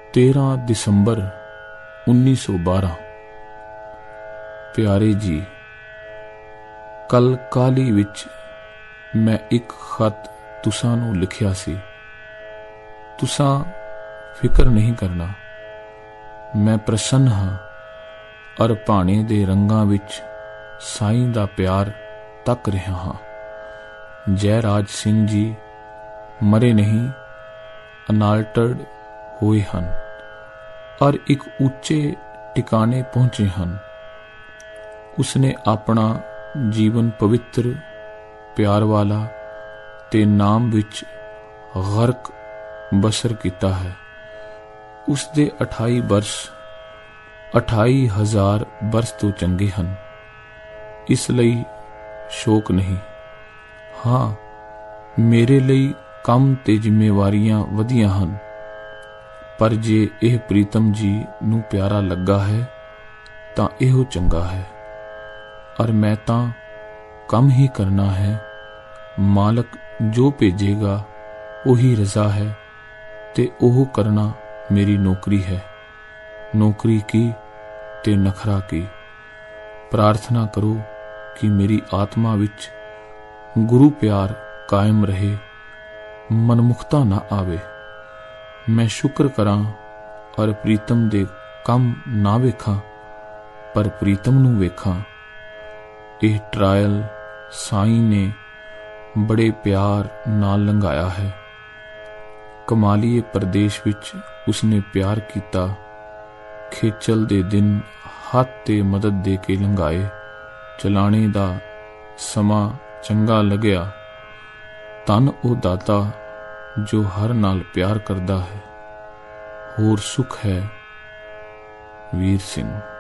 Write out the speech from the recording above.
13 ਦਸੰਬਰ 1912। ਪਿਆਰੇ ਜੀ, ਕੱਲ ਕਾਹਲੀ ਵਿੱਚ ਮੈਂ ਇੱਕ ਖਤ ਤੁਸਾਂ ਨੂੰ ਲਿਖਿਆ ਸੀ। ਤੁਸਾਂ ਫਿਕਰ ਨਹੀਂ ਕਰਨਾ, ਮੈਂ ਪ੍ਰਸੰਨ ਹਾਂ ਅਰ ਭਾਣੇ ਦੇ ਰੰਗਾਂ ਵਿੱਚ ਸਾਈਂ ਦਾ ਪਿਆਰ ਤੱਕ ਰਿਹਾ ਹਾਂ। ਜੈ ਰਾਜ ਸਿੰਘ ਜੀ ਮਰੇ ਨਹੀਂ, ਅਨਾਲਟਡ ਹੋਏ ਹਨ ਔਰ ਇੱਕ ਉੱਚੇ ਟਿਕਾਣੇ ਪਹੁੰਚੇ ਹਨ। ਉਸਨੇ ਆਪਣਾ ਜੀਵਨ ਪਵਿੱਤਰ, ਪਿਆਰ ਵਾਲਾ ਤੇ ਨਾਮ ਵਿੱਚ ਗਰਕ ਬਸਰ ਕੀਤਾ ਹੈ। ਉਸ ਦੇ 28 ਬਰਸ 28,000 ਬਰਸ ਤੋਂ ਚੰਗੇ ਹਨ, ਇਸ ਲਈ ਸ਼ੋਕ ਨਹੀਂ। ਹਾਂ, ਮੇਰੇ ਲਈ ਕੰਮ ਤੇ ਜ਼ਿੰਮੇਵਾਰੀਆਂ ਵਧੀਆਂ ਹਨ, ਪਰ ਜੇ ਇਹ ਪ੍ਰੀਤਮ ਜੀ ਨੂੰ ਪਿਆਰਾ ਲੱਗਾ ਹੈ ਤਾਂ ਇਹੋ ਚੰਗਾ ਹੈ। ਔਰ ਮੈਂ ਤਾਂ ਕੰਮ ਹੀ ਕਰਨਾ ਹੈ। ਮਾਲਕ ਜੋ ਭੇਜੇਗਾ ਉਹੀ ਰਜ਼ਾ ਹੈ ਤੇ ਉਹ ਕਰਨਾ ਮੇਰੀ ਨੌਕਰੀ ਹੈ। ਨੌਕਰੀ ਕੀ ਤੇ ਨਖਰਾ ਕੀ। ਪ੍ਰਾਰਥਨਾ ਕਰੋ ਕਿ ਮੇਰੀ ਆਤਮਾ ਵਿੱਚ ਗੁਰੂ ਪਿਆਰ ਕਾਇਮ ਰਹੇ, ਮਨਮੁਖਤਾ ਨਾ ਆਵੇ। ਮੈਂ ਸ਼ੁਕਰ ਕਰਾਂ ਔਰ ਪ੍ਰੀਤਮ ਦੇ ਕੰਮ ਨਾ ਵੇਖਾਂ, ਪਰ ਪ੍ਰੀਤਮ ਨੂੰ ਵੇਖਾਂ। ਇਹ ਟਰਾਇਲ ਸਾਈਂ ਨੇ ਬੜੇ ਪਿਆਰ ਨਾਲ ਲੰਘਾਇਆ ਹੈ। ਕਮਾਲੀਏ ਪ੍ਰਦੇਸ਼ ਵਿੱਚ ਉਸਨੇ ਪਿਆਰ ਕੀਤਾ। ਖੇਚਲ ਦੇ ਦਿਨ ਹੱਥ ਤੇ ਮਦਦ ਦੇ ਕੇ ਲੰਘਾਏ। ਚਲਾਣੇ ਦਾ ਸਮਾਂ ਚੰਗਾ ਲੱਗਿਆ। ਧੰਨ ਉਹ ਦਾਤਾ ਜੋ ਹਰ ਨਾਲ ਪਿਆਰ ਕਰਦਾ ਹੈ। ਹੋਰ ਸੁਖ ਹੈ। ਵੀਰ ਸਿੰਘ।